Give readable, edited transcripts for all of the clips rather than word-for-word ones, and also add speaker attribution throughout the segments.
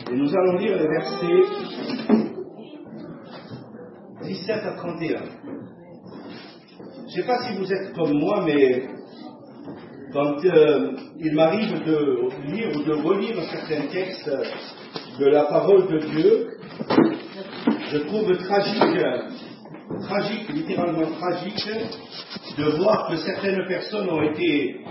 Speaker 1: Et nous allons lire les versets 17 à 31. Je ne sais pas si vous êtes comme moi, mais quand il m'arrive de lire ou de relire certains textes de la parole de Dieu, je trouve tragique, littéralement tragique, de voir que certaines personnes ont été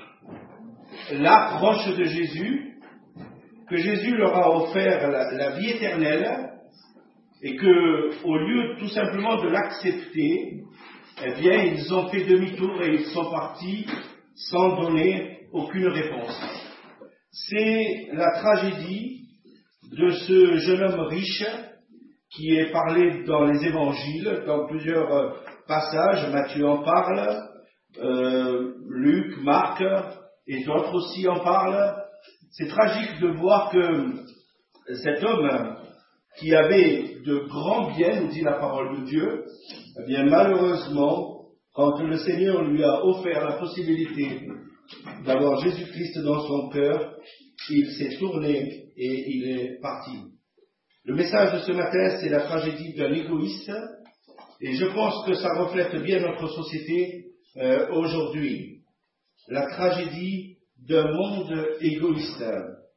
Speaker 1: là, proches de Jésus, que Jésus leur a offert la vie éternelle, et que, au lieu tout simplement de l'accepter, eh bien, ils ont fait demi-tour et ils sont partis sans donner aucune réponse. C'est la tragédie de ce jeune homme riche qui est parlé dans les évangiles, dans plusieurs passages. Matthieu en parle, Luc, Marc et d'autres aussi en parlent. C'est tragique de voir que cet homme qui avait de grands biens, nous dit la parole de Dieu, eh bien malheureusement, quand le Seigneur lui a offert la possibilité d'avoir Jésus-Christ dans son cœur, il s'est tourné et il est parti. Le message de ce matin, c'est la tragédie d'un égoïste, et je pense que ça reflète bien notre société aujourd'hui. La tragédie d'un monde égoïste.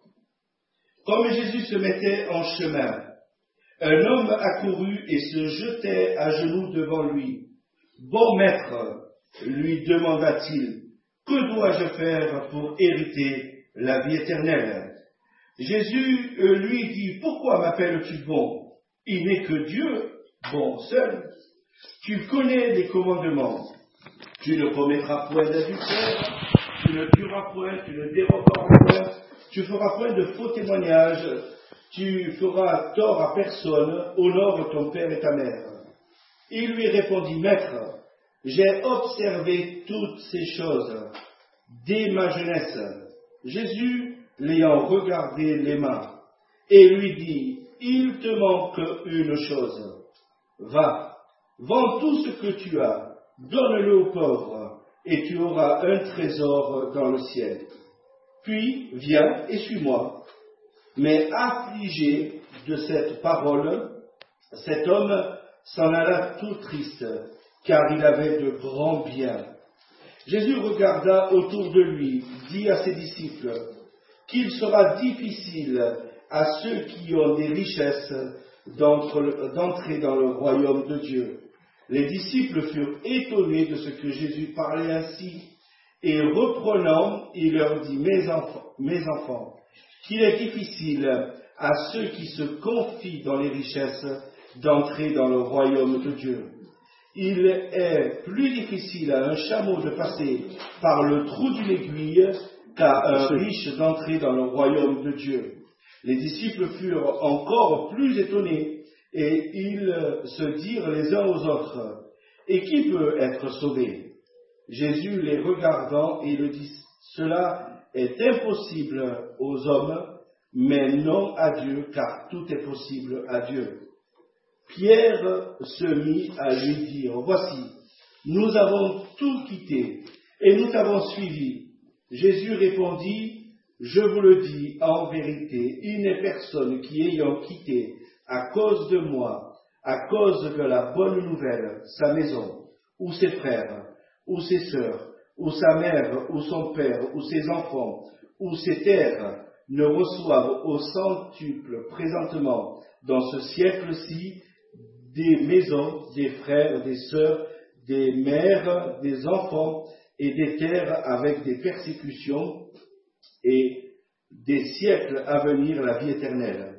Speaker 1: Comme Jésus se mettait en chemin, un homme accourut et se jetait à genoux devant lui. « Bon maître, lui demanda-t-il, que dois-je faire pour hériter la vie éternelle ?» Jésus lui dit, « Pourquoi m'appelles-tu bon? Il n'est que Dieu, bon seul. Tu connais les commandements. Tu ne commettras point d'adultère, tu ne tueras point, tu ne déroberas point, tu feras point de faux témoignages, tu feras tort à personne, honore ton père et ta mère. » Il lui répondit, « Maître, j'ai observé toutes ces choses dès ma jeunesse. » Jésus, l'ayant regardé, l'aima et lui dit, « Il te manque une chose. Va, vends tout ce que tu as, donne-le aux pauvres, et tu auras un trésor dans le ciel. Puis viens et suis-moi. » Mais affligé de cette parole, cet homme s'en alla tout triste, car il avait de grands biens. Jésus regarda autour de lui, dit à ses disciples, qu'il sera difficile à ceux qui ont des richesses d'entrer dans le royaume de Dieu. Les disciples furent étonnés de ce que Jésus parlait ainsi, et reprenant, il leur dit, mes enfants, qu'il est difficile à ceux qui se confient dans les richesses d'entrer dans le royaume de Dieu. Il est plus difficile à un chameau de passer par le trou d'une aiguille qu'à un riche d'entrer dans le royaume de Dieu. Les disciples furent encore plus étonnés et ils se dirent les uns aux autres, « Et qui peut être sauvé ?» Jésus les regardant, il dit, « Cela est impossible aux hommes, mais non à Dieu, car tout est possible à Dieu. » Pierre se mit à lui dire, « Voici, nous avons tout quitté et nous t'avons suivi. » Jésus répondit, « Je vous le dis en vérité, il n'est personne qui ayant quitté à cause de moi, à cause de la bonne nouvelle, sa maison, ou ses frères, ou ses sœurs, ou sa mère, ou son père, ou ses enfants, ou ses terres, ne reçoivent au centuple présentement dans ce siècle-ci des maisons, des frères, des sœurs, des mères, des enfants et des terres avec des persécutions et des siècles à venir la vie éternelle.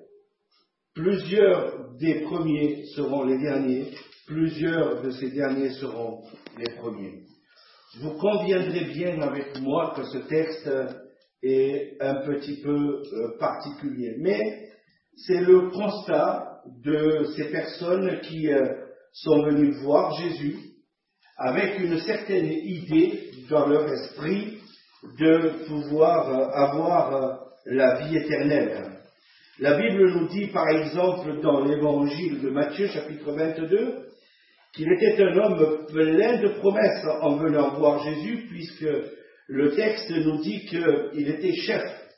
Speaker 1: Plusieurs des premiers seront les derniers, plusieurs de ces derniers seront les premiers. » Vous conviendrez bien avec moi que ce texte est un petit peu particulier, mais c'est le constat de ces personnes qui sont venues voir Jésus avec une certaine idée dans leur esprit de pouvoir avoir la vie éternelle. La Bible nous dit par exemple dans l'évangile de Matthieu chapitre 22 qu'il était un homme plein de promesses en venant voir Jésus, puisque le texte nous dit qu'il était chef.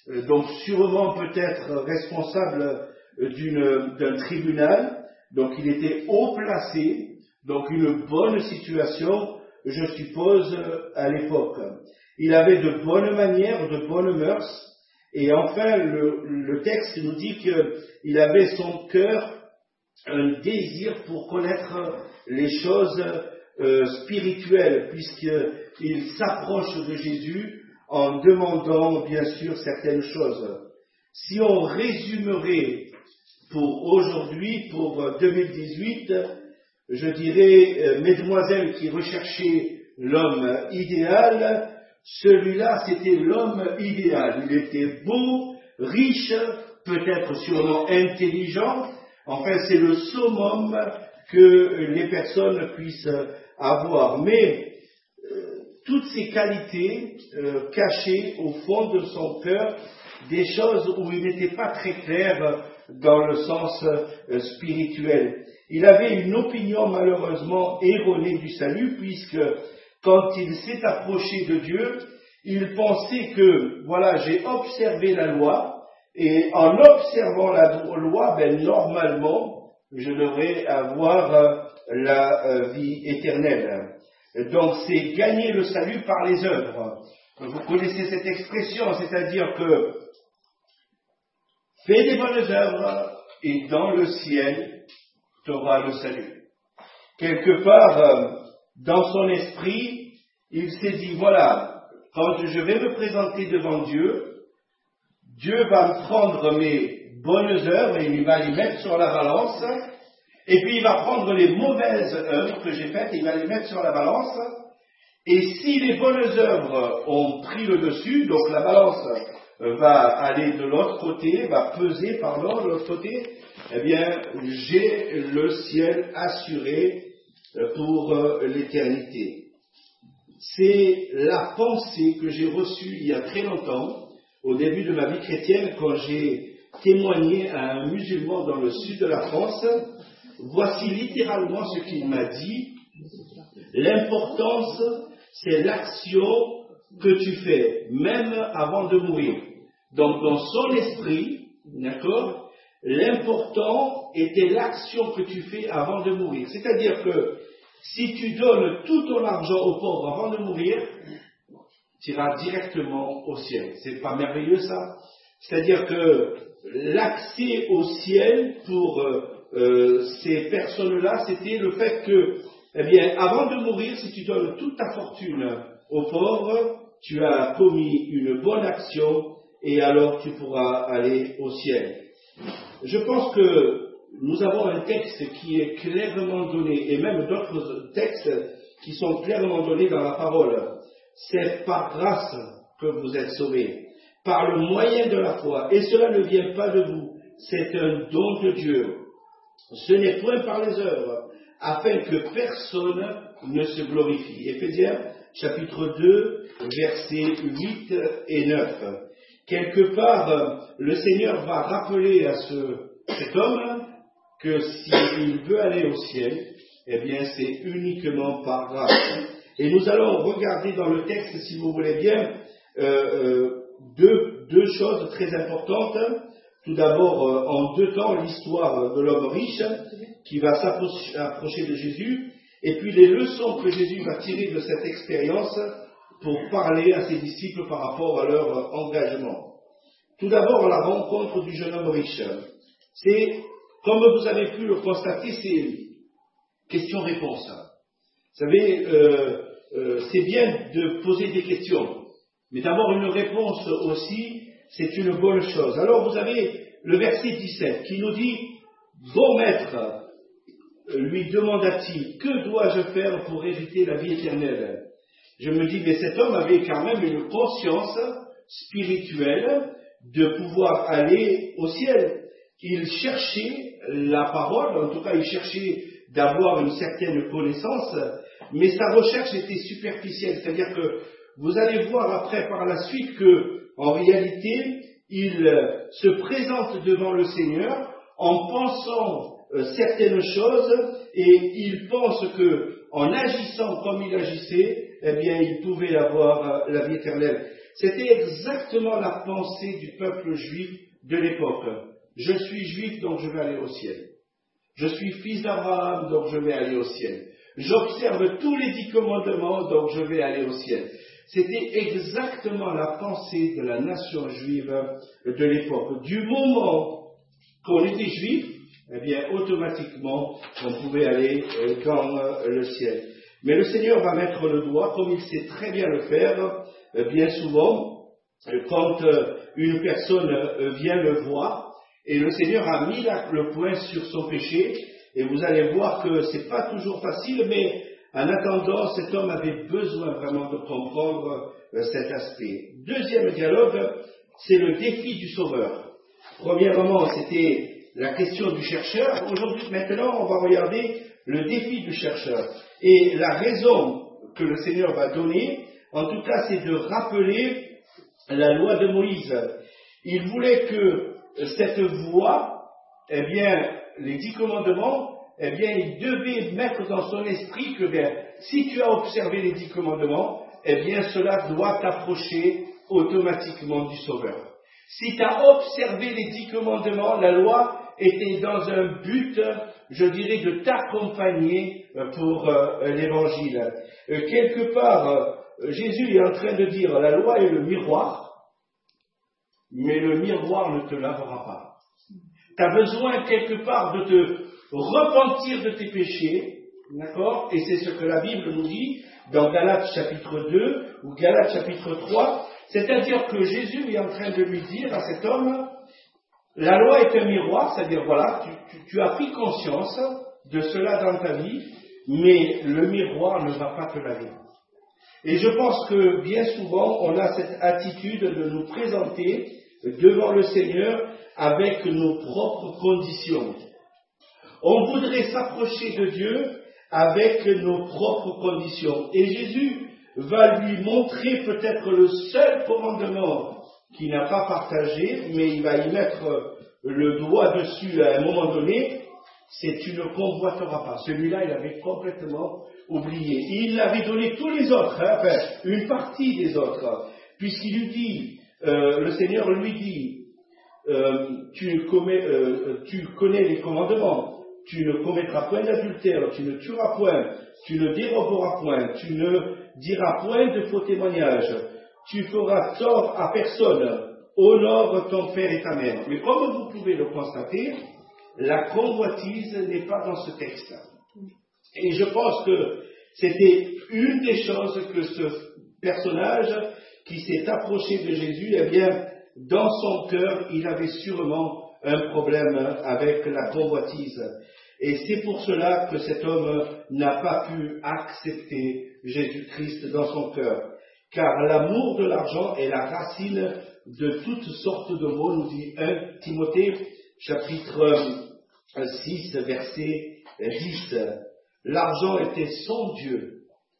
Speaker 1: donc sûrement peut-être responsable d'un tribunal, donc il était haut placé, donc une bonne situation, je suppose, à l'époque. Il avait de bonnes manières, de bonnes mœurs, et enfin le texte nous dit qu'il avait son cœur un désir pour connaître les choses spirituelles, puisqu'il s'approche de Jésus en demandant bien sûr certaines choses. Si on résumerait pour aujourd'hui, pour 2018, je dirais, mesdemoiselles qui recherchaient l'homme idéal, celui-là c'était l'homme idéal. Il était beau, riche, peut-être sûrement intelligent. Enfin, c'est le summum que les personnes puissent avoir. Mais toutes ces qualités cachaient au fond de son cœur des choses où il n'était pas très clair dans le sens spirituel. Il avait une opinion malheureusement erronée du salut, puisque quand il s'est approché de Dieu, il pensait que, voilà, j'ai observé la loi, et en observant la loi, normalement, je devrais avoir la vie éternelle. Donc c'est gagner le salut par les œuvres. Vous connaissez cette expression, c'est-à-dire que fais des bonnes œuvres et dans le ciel, tu auras le salut. Quelque part, dans son esprit, il s'est dit, voilà, quand je vais me présenter devant Dieu, Dieu va me prendre mes bonnes œuvres et il va les mettre sur la balance, et puis il va prendre les mauvaises œuvres que j'ai faites et il va les mettre sur la balance, et si les bonnes œuvres ont pris le dessus, donc la balance va aller de l'autre côté, va peser, pardon, de l'autre côté, eh bien, j'ai le ciel assuré pour l'éternité. C'est la pensée que j'ai reçue il y a très longtemps, au début de ma vie chrétienne, quand j'ai témoigné à un musulman dans le sud de la France. Voici littéralement ce qu'il m'a dit. L'importance, c'est l'action que tu fais, même avant de mourir. Donc, dans son esprit, d'accord, l'important était l'action que tu fais avant de mourir. C'est-à-dire que si tu donnes tout ton argent aux pauvres avant de mourir, tu iras directement au ciel. C'est pas merveilleux ça? C'est-à-dire que l'accès au ciel pour ces personnes-là, c'était le fait que, eh bien, avant de mourir, si tu donnes toute ta fortune aux pauvres, tu as commis une bonne action et alors tu pourras aller au ciel. Je pense que nous avons un texte qui est clairement donné, et même d'autres textes qui sont clairement donnés dans la parole. C'est par grâce que vous êtes sauvés, par le moyen de la foi, et cela ne vient pas de vous, c'est un don de Dieu. Ce n'est point par les œuvres, afin que personne ne se glorifie. Éphésiens, chapitre 2, versets 8 et 9. Quelque part, le Seigneur va rappeler à cet homme que s'il veut aller au ciel, eh bien c'est uniquement par grâce. Et nous allons regarder dans le texte, si vous voulez bien, deux choses très importantes. Tout d'abord, en deux temps, l'histoire de l'homme riche qui va s'approcher de Jésus, et puis les leçons que Jésus va tirer de cette expérience pour parler à ses disciples par rapport à leur engagement. Tout d'abord, la rencontre du jeune homme riche. C'est, comme vous avez pu le constater, c'est question-réponse. Vous savez, c'est bien de poser des questions, mais d'avoir une réponse aussi, c'est une bonne chose. Alors vous avez le verset 17 qui nous dit, « Bon maître, lui demanda-t-il, que dois-je faire pour hériter la vie éternelle ?» Je me dis, mais cet homme avait quand même une conscience spirituelle de pouvoir aller au ciel. Il cherchait la parole, en tout cas il cherchait d'avoir une certaine connaissance, mais sa recherche était superficielle. C'est-à-dire que vous allez voir après par la suite que, en réalité, il se présente devant le Seigneur en pensant certaines choses, et il pense que, en agissant comme il agissait, eh bien, il pouvait avoir la vie éternelle. C'était exactement la pensée du peuple juif de l'époque. Je suis juif, donc je vais aller au ciel. Je suis fils d'Abraham, donc je vais aller au ciel. J'observe tous les 10 commandements, donc je vais aller au ciel. C'était exactement la pensée de la nation juive de l'époque. Du moment qu'on était juif, eh bien, automatiquement, on pouvait aller dans le ciel. Mais le Seigneur va mettre le doigt, comme il sait très bien le faire, bien souvent, quand une personne vient le voir, et le Seigneur a mis le point sur son péché, et vous allez voir que c'est pas toujours facile, mais en attendant, cet homme avait besoin vraiment de comprendre cet aspect. Deuxième dialogue, c'est le défi du Sauveur. Premièrement, c'était la question du chercheur. Aujourd'hui, maintenant, on va regarder le défi du chercheur. Et la raison que le Seigneur va donner, en tout cas, c'est de rappeler la loi de Moïse. Il voulait que cette voie, eh bien, les 10 commandements, eh bien, il devait mettre dans son esprit que, bien, si tu as observé les 10 commandements, eh bien, cela doit t'approcher automatiquement du Sauveur. Si tu as observé les 10 commandements, la loi était dans un but, je dirais, de t'accompagner pour l'évangile. Quelque part, Jésus est en train de dire, la loi est le miroir, mais le miroir ne te lavera pas. Tu as besoin quelque part de te repentir de tes péchés, d'accord? Et c'est ce que la Bible nous dit dans Galates chapitre 2 ou Galates chapitre 3, c'est-à-dire que Jésus est en train de lui dire à cet homme, la loi est un miroir, c'est-à-dire voilà, tu as pris conscience de cela dans ta vie, mais le miroir ne va pas te laver. Et je pense que bien souvent, on a cette attitude de nous présenter devant le Seigneur avec nos propres conditions. On voudrait s'approcher de Dieu avec nos propres conditions. Et Jésus va lui montrer peut-être le seul commandement qu'il n'a pas partagé, mais il va y mettre le doigt dessus à un moment donné, c'est tu ne convoiteras pas. Celui-là, il avait complètement oublié. Il avait donné tous les autres, enfin, une partie des autres, puisqu'il lui dit, le Seigneur lui dit, tu connais les commandements, tu ne commettras point d'adultère, tu ne tueras point, tu ne déroberas point, tu ne diras point de faux témoignages, tu feras tort à personne, honore ton père et ta mère. Mais comme vous pouvez le constater, la convoitise n'est pas dans ce texte. Et je pense que c'était une des choses que ce personnage qui s'est approché de Jésus, eh bien, dans son cœur, il avait sûrement un problème avec la convoitise. Et c'est pour cela que cet homme n'a pas pu accepter Jésus-Christ dans son cœur. Car l'amour de l'argent est la racine de toutes sortes de maux, nous dit 1 Timothée, chapitre 6, verset 10. L'argent était son Dieu.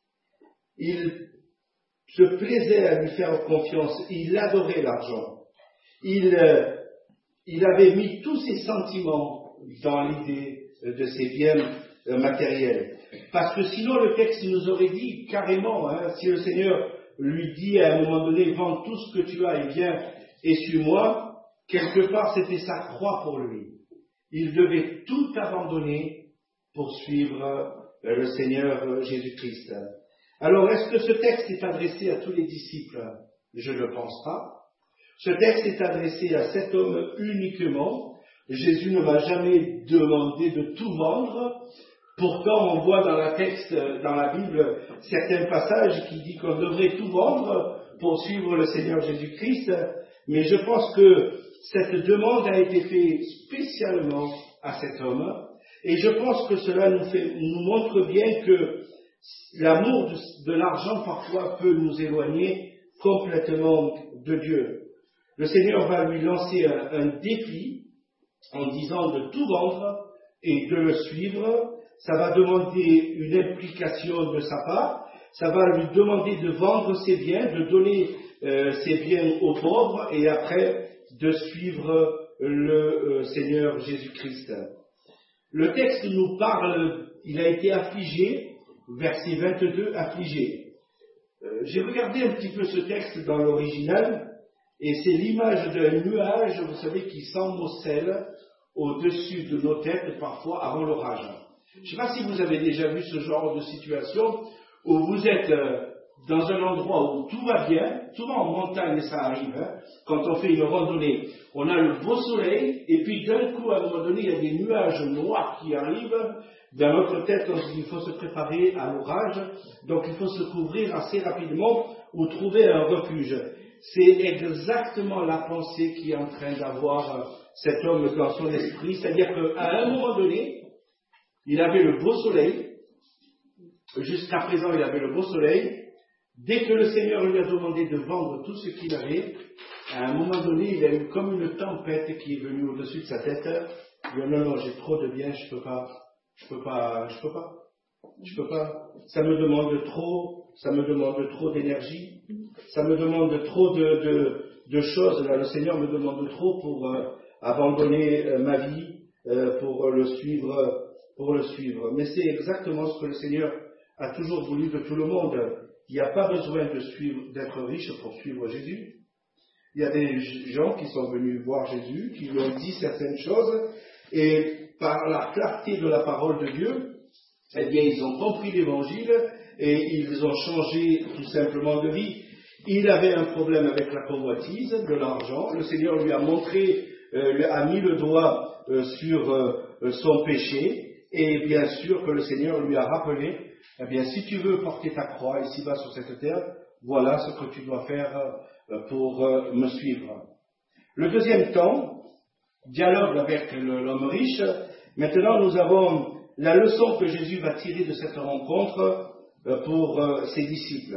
Speaker 1: Il se plaisait à lui faire confiance. Il adorait l'argent. Il avait mis tous ses sentiments dans l'idée de ses biens matériels. Parce que sinon le texte nous aurait dit carrément, si le Seigneur lui dit à un moment donné, vends tout ce que tu as et viens et suis-moi, quelque part c'était sa croix pour lui. Il devait tout abandonner pour suivre le Seigneur Jésus-Christ. Alors est-ce que ce texte est adressé à tous les disciples? Je ne pense pas. Ce texte est adressé à cet homme uniquement. Jésus ne m'a jamais demandé de tout vendre. Pourtant, on voit dans la Bible, certains passages qui disent qu'on devrait tout vendre pour suivre le Seigneur Jésus-Christ. Mais je pense que cette demande a été faite spécialement à cet homme. Et je pense que cela nous montre bien que l'amour de l'argent parfois peut nous éloigner complètement de Dieu. Le Seigneur va lui lancer un défi en disant de tout vendre et de le suivre. Ça va demander une implication de sa part. Ça va lui demander de vendre ses biens, de donner ses biens aux pauvres et après de suivre le Seigneur Jésus-Christ. Le texte nous parle, il a été affligé, verset 22, affligé. J'ai regardé un petit peu ce texte dans l'original, et c'est l'image d'un nuage, vous savez, qui s'amoncelle au-dessus de nos têtes parfois avant l'orage. Je ne sais pas si vous avez déjà vu ce genre de situation où vous êtes dans un endroit où tout va bien, souvent en montagne ça arrive, quand on fait une randonnée, on a le beau soleil, et puis d'un coup, à un moment donné, il y a des nuages noirs qui arrivent. Dans notre tête, on se dit qu'il faut se préparer à l'orage, donc il faut se couvrir assez rapidement ou trouver un refuge. C'est exactement la pensée qui est en train d'avoir cet homme dans son esprit, c'est-à-dire qu'à un moment donné, il avait le beau soleil, jusqu'à présent il avait le beau soleil. Dès que le Seigneur lui a demandé de vendre tout ce qu'il avait, à un moment donné, il a eu comme une tempête qui est venue au-dessus de sa tête. Il a dit non, j'ai trop de biens, je peux pas. Ça me demande trop d'énergie, ça me demande trop de choses. Là, le Seigneur me demande trop pour abandonner ma vie, pour le suivre. Mais c'est exactement ce que le Seigneur a toujours voulu de tout le monde. Il n'y a pas besoin d'être riche pour suivre Jésus. Il y a des gens qui sont venus voir Jésus, qui lui ont dit certaines choses, et par la clarté de la parole de Dieu, eh bien, ils ont compris l'évangile et ils ont changé tout simplement de vie. Il avait un problème avec la convoitise, de l'argent. Le Seigneur lui a montré, a mis le doigt sur son péché, et bien sûr que le Seigneur lui a rappelé, eh bien, si tu veux porter ta croix ici-bas sur cette terre, voilà ce que tu dois faire pour me suivre. Le deuxième temps, dialogue avec l'homme riche. Maintenant, nous avons la leçon que Jésus va tirer de cette rencontre pour ses disciples.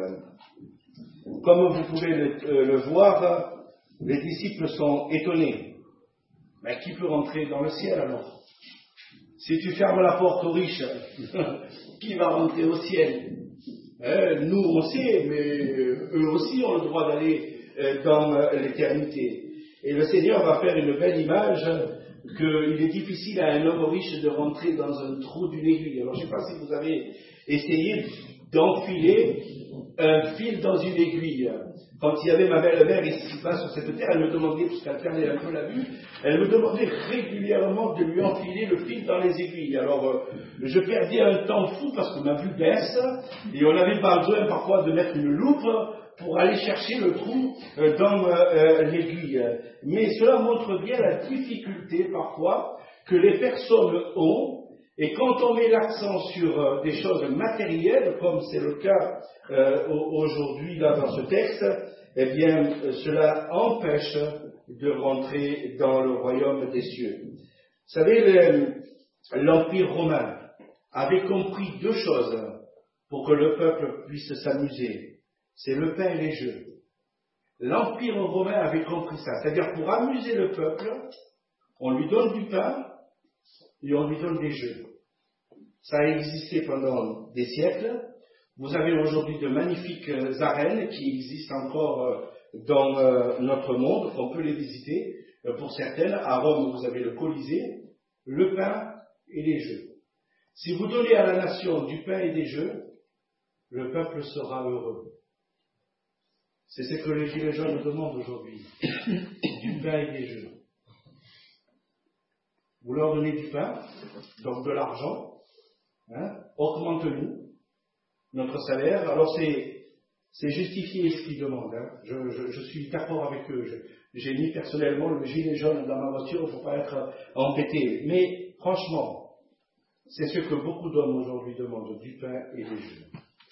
Speaker 1: Comme vous pouvez le voir, les disciples sont étonnés. Mais qui peut rentrer dans le ciel alors? Si tu fermes la porte aux riches, qui va rentrer au ciel? Nous on sait, mais eux aussi ont le droit d'aller dans l'éternité. Et le Seigneur va faire une belle image qu'il est difficile à un homme riche de rentrer dans un trou d'une aiguille. Alors je ne sais pas si vous avez essayé d'enfiler un fil dans une aiguille. Quand il y avait ma belle-mère ici-bas sur cette terre, elle me demandait, puisqu'elle perdait un peu la vue, elle me demandait régulièrement de lui enfiler le fil dans les aiguilles. Alors je perdais un temps fou parce que ma vue baisse et on n'avait pas besoin parfois de mettre une loupe pour aller chercher le trou dans l'aiguille. Mais cela montre bien la difficulté parfois que les personnes ont. Et quand on met l'accent sur des choses matérielles, comme c'est le cas aujourd'hui là dans ce texte, eh bien cela empêche de rentrer dans le royaume des cieux. Vous savez, l'Empire romain avait compris deux choses pour que le peuple puisse s'amuser. C'est le pain et les jeux. L'Empire romain avait compris ça. C'est-à-dire pour amuser le peuple, on lui donne du pain et on lui donne des jeux. Ça a existé pendant des siècles. Vous avez aujourd'hui de magnifiques arènes qui existent encore dans notre monde, on peut les visiter. Pour certaines, à Rome, vous avez le Colisée, le pain et les jeux. Si vous donnez à la nation du pain et des jeux, le peuple sera heureux. C'est ce que les Gilets jaunes demandent aujourd'hui, du pain et des jeux. Vous leur donnez du pain, donc de l'argent, augmente-nous notre salaire. Alors c'est justifié ce qu'ils demandent. Je suis d'accord avec eux. J'ai mis personnellement le gilet jaune dans ma voiture, il ne faut pas être embêté. Mais franchement, c'est ce que beaucoup d'hommes aujourd'hui demandent, du pain et des jeux.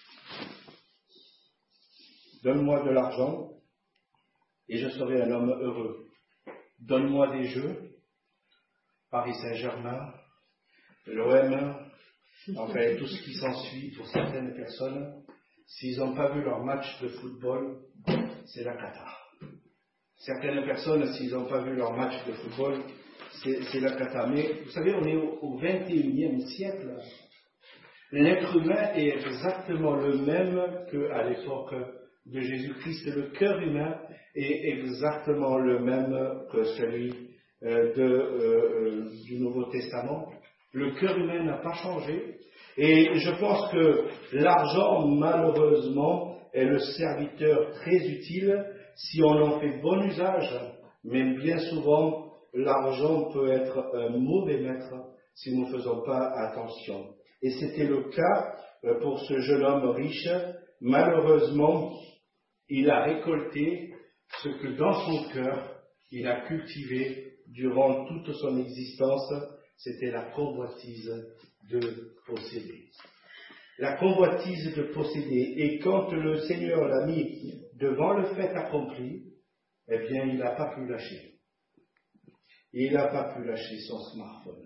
Speaker 1: Donne-moi de l'argent et je serai un homme heureux. Donne-moi des jeux, Paris Saint-Germain, l'OM, enfin tout ce qui s'ensuit pour certaines personnes. S'ils n'ont pas vu leur match de football, c'est la cata. Certaines personnes, s'ils n'ont pas vu leur match de football, c'est la cata. Mais vous savez, on est au 21e siècle. L'être humain est exactement le même qu'à l'époque de Jésus-Christ. Le cœur humain est exactement le même que celui du Nouveau Testament. Le cœur humain n'a pas changé. Et je pense que l'argent, malheureusement, est le serviteur très utile si on en fait bon usage, mais bien souvent, l'argent peut être un mauvais maître si nous ne faisons pas attention. Et c'était le cas pour ce jeune homme riche. Malheureusement, il a récolté ce que dans son cœur, il a cultivé durant toute son existence, c'était la convoitise de posséder. La convoitise de posséder. Et quand le Seigneur l'a mis devant le fait accompli, eh bien, il n'a pas pu lâcher. Il n'a pas pu lâcher son smartphone.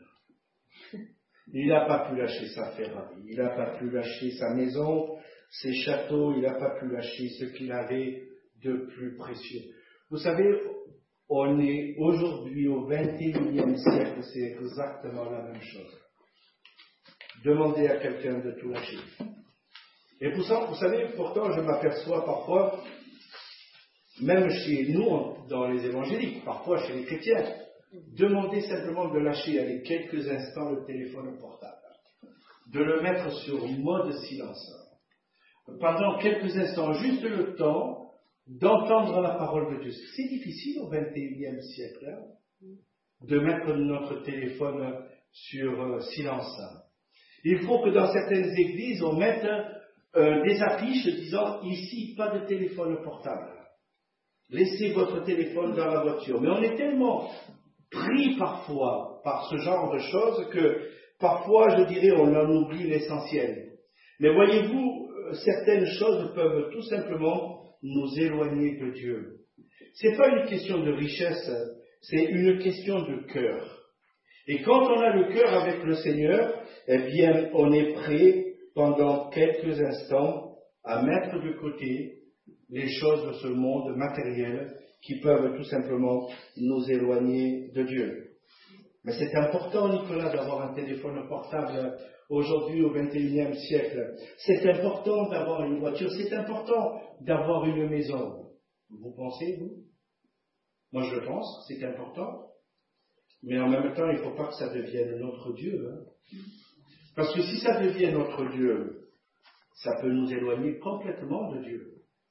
Speaker 1: Il n'a pas pu lâcher sa Ferrari. Il n'a pas pu lâcher sa maison, ses châteaux. Il n'a pas pu lâcher ce qu'il avait de plus précieux. Vous savez, on est aujourd'hui au XXIe siècle, c'est exactement la même chose. Demandez à quelqu'un de tout lâcher. Et pour ça, vous savez, pourtant, je m'aperçois parfois, même chez nous, dans les évangéliques, parfois chez les chrétiens, demandez simplement de lâcher, allez, quelques instants le téléphone portable, de le mettre sur mode silence. Pendant quelques instants, juste le temps d'entendre la parole de Dieu. C'est difficile au XXIe siècle de mettre notre téléphone sur silence. Il faut que dans certaines églises, on mette des affiches disant « Ici, pas de téléphone portable. Laissez votre téléphone dans la voiture. » Mais on est tellement pris parfois par ce genre de choses que parfois, je dirais, on en oublie l'essentiel. Mais voyez-vous, certaines choses peuvent tout simplement nous éloigner de Dieu. Ce n'est pas une question de richesse, c'est une question de cœur. Et quand on a le cœur avec le Seigneur, eh bien, on est prêt pendant quelques instants à mettre de côté les choses de ce monde matériel qui peuvent tout simplement nous éloigner de Dieu. Mais c'est important, Nicolas, d'avoir un téléphone portable aujourd'hui au XXIe siècle. C'est important d'avoir une voiture, c'est important d'avoir une maison. Vous pensez, vous? Moi, je le pense, c'est important. Mais en même temps, il ne faut pas que ça devienne notre Dieu. Parce que si ça devient notre Dieu, ça peut nous éloigner complètement de Dieu.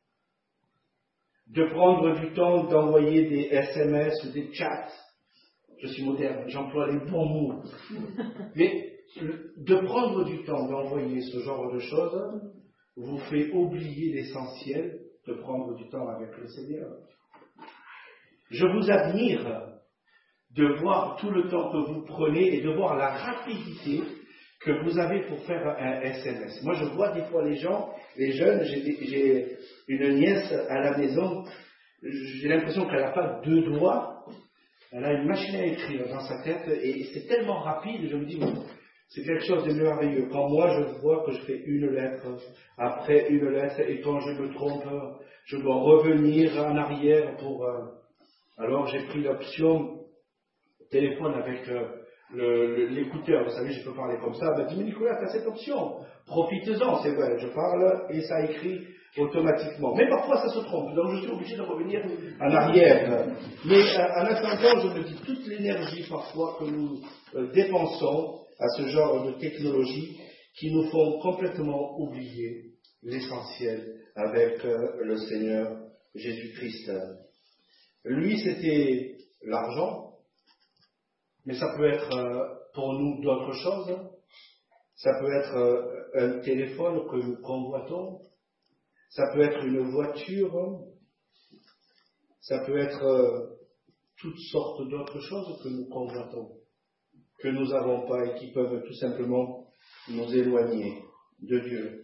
Speaker 1: De prendre du temps d'envoyer des SMS ou des chats. Je suis moderne, j'emploie les bons mots. Mais de prendre du temps d'envoyer ce genre de choses vous fait oublier l'essentiel de prendre du temps avec le Seigneur. Je vous admire de voir tout le temps que vous prenez et de voir la rapidité que vous avez pour faire un SMS. Moi, je vois des fois les gens, les jeunes, j'ai une nièce à la maison, j'ai l'impression qu'elle n'a pas deux doigts, elle a une machine à écrire dans sa tête et c'est tellement rapide, je me dis, c'est quelque chose de merveilleux. Quand moi, je vois que je fais une lettre après une lettre et quand je me trompe, je dois revenir en arrière pour... Alors, j'ai pris l'option téléphone avec l'écouteur, vous savez, je peux parler comme ça. Ben, dis-moi, Nicolas, tu as cette option. Profites-en, c'est vrai, je parle et ça écrit automatiquement. Mais parfois, ça se trompe, donc je suis obligé de revenir en arrière. Mais en attendant, je me dis, toute l'énergie parfois que nous dépensons à ce genre de technologie qui nous font complètement oublier l'essentiel avec le Seigneur Jésus-Christ. Lui, c'était l'argent, mais ça peut être pour nous d'autres choses. Ça peut être un téléphone que nous convoitons. Ça peut être une voiture. Ça peut être toutes sortes d'autres choses que nous convoitons, que nous n'avons pas et qui peuvent tout simplement nous éloigner de Dieu.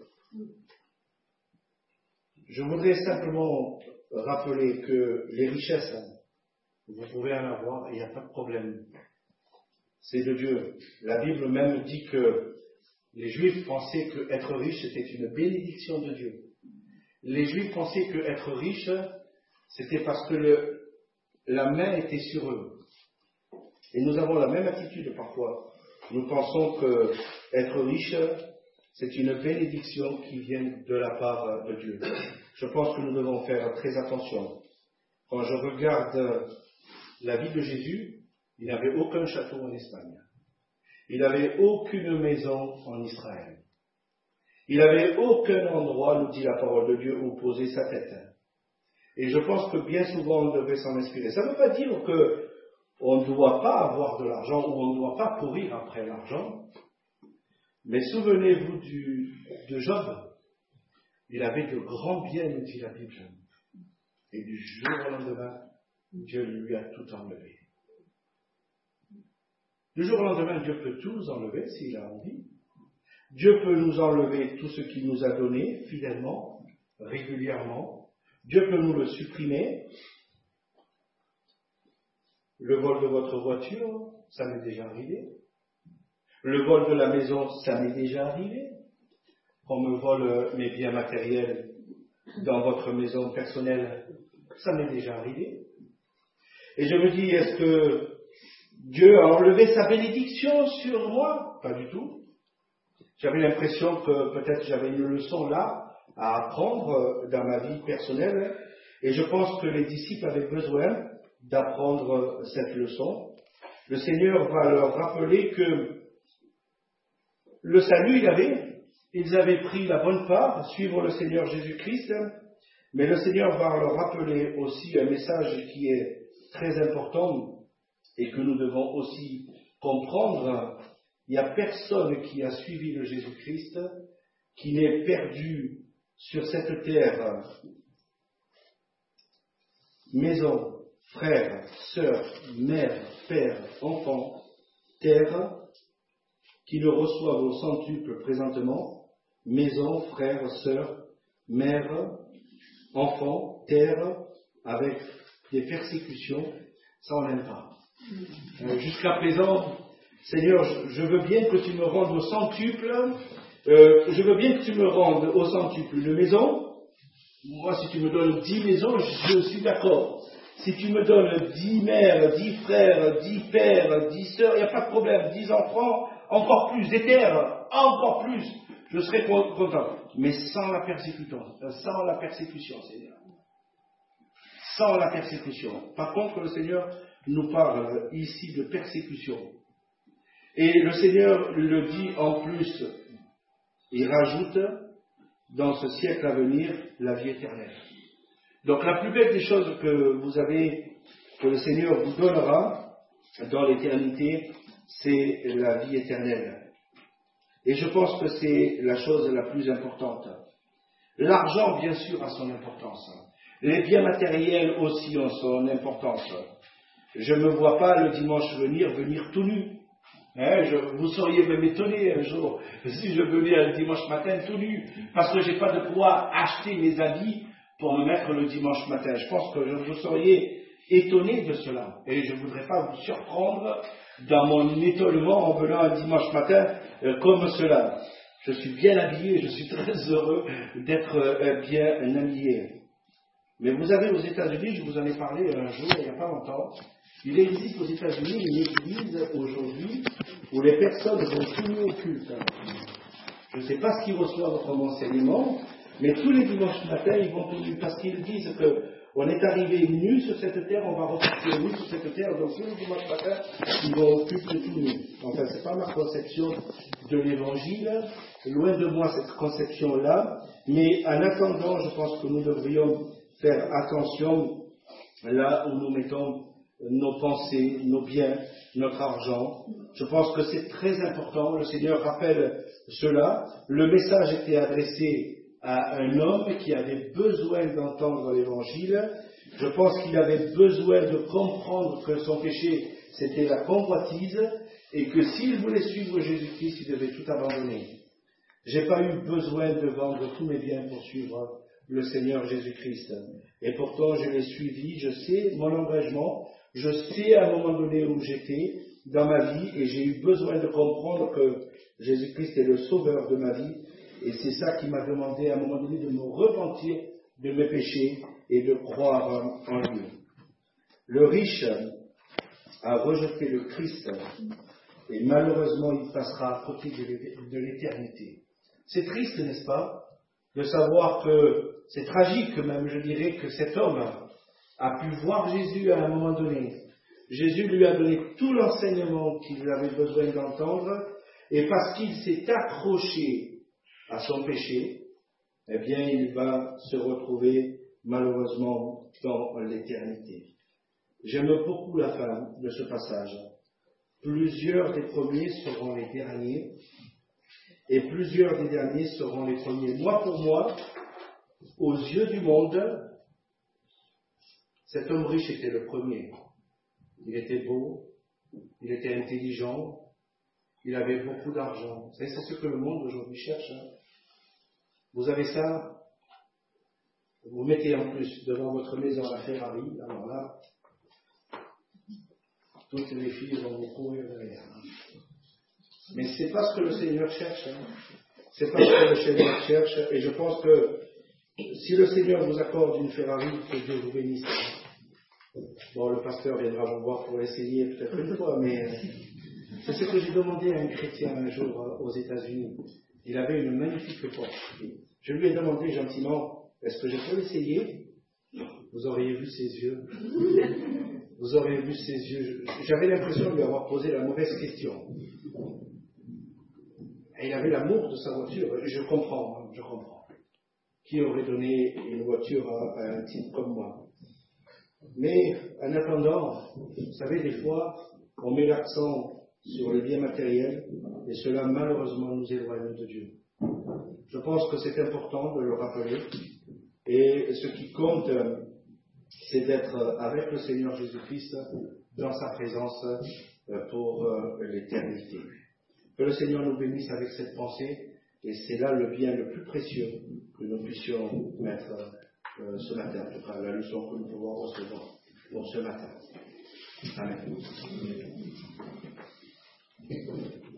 Speaker 1: Je voudrais simplement rappeler que les richesses, vous pouvez en avoir et il n'y a pas de problème. C'est de Dieu. La Bible même dit que les Juifs pensaient qu'être riche c'était une bénédiction de Dieu. Les Juifs pensaient qu'être riche c'était parce que la main était sur eux. Et nous avons la même attitude parfois. Nous pensons qu'être riche c'est une bénédiction qui vient de la part de Dieu. Je pense que nous devons faire très attention. Quand je regarde la vie de Jésus, il n'avait aucun château en Espagne. Il n'avait aucune maison en Israël. Il n'avait aucun endroit, nous dit la parole de Dieu, où poser sa tête. Et je pense que bien souvent on devrait s'en inspirer. Ça ne veut pas dire qu'on ne doit pas avoir de l'argent ou on ne doit pas courir après l'argent. Mais souvenez-vous de Job. Il avait de grands biens, nous dit la Bible. Et du jour au lendemain, Dieu lui a tout enlevé. Du jour au lendemain, Dieu peut tout nous enlever s'il a envie. Dieu peut nous enlever tout ce qu'il nous a donné fidèlement, régulièrement. Dieu peut nous le supprimer. Le vol de votre voiture, ça m'est déjà arrivé. Le vol de la maison, ça m'est déjà arrivé. On me vole mes biens matériels dans votre maison personnelle, ça m'est déjà arrivé. Et je me dis, est-ce que Dieu a enlevé sa bénédiction sur moi? Pas du tout. J'avais l'impression que peut-être j'avais une leçon là à apprendre dans ma vie personnelle. Et je pense que les disciples avaient besoin d'apprendre cette leçon. Le Seigneur va leur rappeler que le salut, ils avaient pris la bonne part, suivre le Seigneur Jésus-Christ, mais le Seigneur va leur rappeler aussi un message qui est très important et que nous devons aussi comprendre. Il n'y a personne qui a suivi le Jésus-Christ qui n'est perdu sur cette terre. Maison, frères, sœurs, mères, pères, enfants, terre, qui le reçoivent au centuple présentement, maison, frères, sœurs, mères, enfants, terre, avec des persécutions, ça on n'aime pas. Jusqu'à présent, Seigneur, je veux bien que tu me rendes au centuple, je veux bien que tu me rendes au centuple une maison. Moi, si tu me donnes 10 maisons, je suis d'accord. Si tu me donnes 10 mères, 10 frères, 10 pères, 10 sœurs, il n'y a pas de problème, 10 enfants, encore plus, des terres, encore plus, je serai content. Mais sans la persécution, Seigneur. Sans la persécution. Par contre, le Seigneur nous parle ici de persécution. Et le Seigneur le dit en plus, il rajoute, dans ce siècle à venir, la vie éternelle. Donc la plus belle des choses que vous avez, que le Seigneur vous donnera dans l'éternité, c'est la vie éternelle. Et je pense que c'est la chose la plus importante. L'argent, bien sûr, a son importance. Les biens matériels aussi ont son importance. Je ne me vois pas le dimanche venir tout nu. Vous seriez même étonné un jour si je venais le dimanche matin tout nu, parce que je n'ai pas de quoi acheter mes habits pour me mettre le dimanche matin. Je pense que vous seriez étonné de cela. Et je ne voudrais pas vous surprendre dans mon étonnement en venant un dimanche matin comme cela. Je suis bien habillé, je suis très heureux d'être bien habillé. Mais vous avez aux États-Unis, je vous en ai parlé un jour, il n'y a pas longtemps, il existe aux États-Unis une église aujourd'hui où les personnes vont tout nues au culte. Je ne sais pas ce qu'ils reçoivent comme enseignement, mais tous les dimanches matins, ils vont tout nus parce qu'ils disent qu'on est arrivé nu sur cette terre, on va repartir nu sur cette terre, donc tous les dimanches matins, ils vont au culte tout nus. Enfin, ce n'est pas ma conception de l'évangile, loin de moi cette conception-là, mais en attendant, je pense que nous devrions faire attention là où nous mettons nos pensées, nos biens, notre argent. Je pense que c'est très important. Le Seigneur rappelle cela. Le message était adressé à un homme qui avait besoin d'entendre l'évangile. Je pense qu'il avait besoin de comprendre que son péché, c'était la convoitise et que s'il voulait suivre Jésus-Christ, il devait tout abandonner. J'ai pas eu besoin de vendre tous mes biens pour suivre le Seigneur Jésus-Christ. Et pourtant, je l'ai suivi, je sais mon engagement, je sais à un moment donné où j'étais dans ma vie et j'ai eu besoin de comprendre que Jésus-Christ est le sauveur de ma vie et c'est ça qui m'a demandé à un moment donné de me repentir de mes péchés et de croire en lui. Le riche a rejeté le Christ et malheureusement il passera à côté de l'éternité. C'est triste, n'est-ce pas, de savoir que c'est tragique même, je dirais, que cet homme a pu voir Jésus à un moment donné. Jésus lui a donné tout l'enseignement qu'il avait besoin d'entendre, et parce qu'il s'est accroché à son péché, eh bien, il va se retrouver malheureusement dans l'éternité. J'aime beaucoup la fin de ce passage. Plusieurs des premiers seront les derniers, et plusieurs des derniers seront les premiers. Moi, pour moi, aux yeux du monde, cet homme riche était le premier. Il était beau, il était intelligent, il avait beaucoup d'argent. Vous savez, c'est ce que le monde aujourd'hui cherche. Vous avez ça, vous mettez en plus devant votre maison la Ferrari, alors là, toutes les filles vont vous courir derrière. Mais c'est pas ce que le Seigneur cherche. C'est pas ce que le Seigneur cherche. Et je pense que si le Seigneur vous accorde une Ferrari, que Dieu vous bénisse. Bon, le pasteur viendra vous voir pour essayer peut-être une fois, mais c'est ce que j'ai demandé à un chrétien un jour aux États-Unis. Il avait une magnifique Porsche. Je lui ai demandé gentiment, est-ce que je peux l'essayer? Vous auriez vu ses yeux. Vous auriez vu ses yeux. J'avais l'impression de lui avoir posé la mauvaise question. Et il avait l'amour de sa voiture. Je comprends. Qui aurait donné une voiture à un type comme moi? Mais en attendant, vous savez, des fois, on met l'accent sur les biens matériels et cela malheureusement nous éloigne de Dieu. Je pense que c'est important de le rappeler et ce qui compte, c'est d'être avec le Seigneur Jésus-Christ dans sa présence pour l'éternité. Que le Seigneur nous bénisse avec cette pensée et c'est là le bien le plus précieux que nous puissions mettre ce matin, en tout cas la leçon que nous pouvons recevoir pour ce matin. Amen.